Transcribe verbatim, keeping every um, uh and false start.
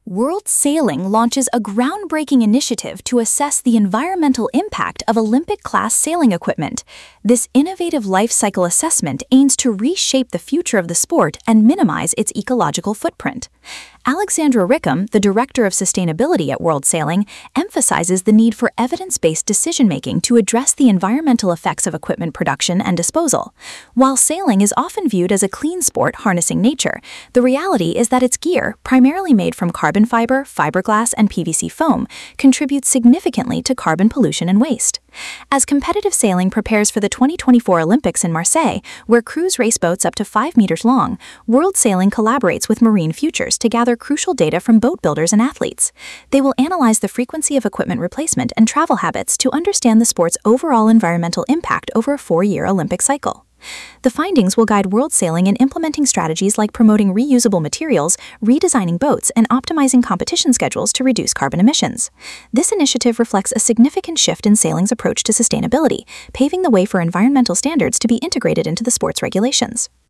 World Sailing launches a groundbreaking initiative to assess the environmental impact of Olympic-class sailing equipment. This innovative life cycle assessment aims to reshape the future of the sport and minimize its ecological footprint. Alexandra Rickham, the Director of Sustainability at World Sailing, emphasizes the need for evidence-based decision-making to address the environmental effects of equipment production and disposal. While sailing is often viewed as a clean sport harnessing nature, the reality is that its gear, primarily made from carbon fiber, fiberglass, and P V C foam, contributes significantly to carbon pollution and waste. As competitive sailing prepares for the twenty twenty-four Olympics in Marseille, where crews race boats up to five meters long, World Sailing collaborates with Marine Futures to gather crucial data from boat builders and athletes. They will analyze the frequency of equipment replacement and travel habits to understand the sport's overall environmental impact over a four-year Olympic cycle. The findings will guide World Sailing in implementing strategies like promoting reusable materials, redesigning boats, and optimizing competition schedules to reduce carbon emissions. This initiative reflects a significant shift in sailing's approach to sustainability, paving the way for environmental standards to be integrated into the sport's regulations.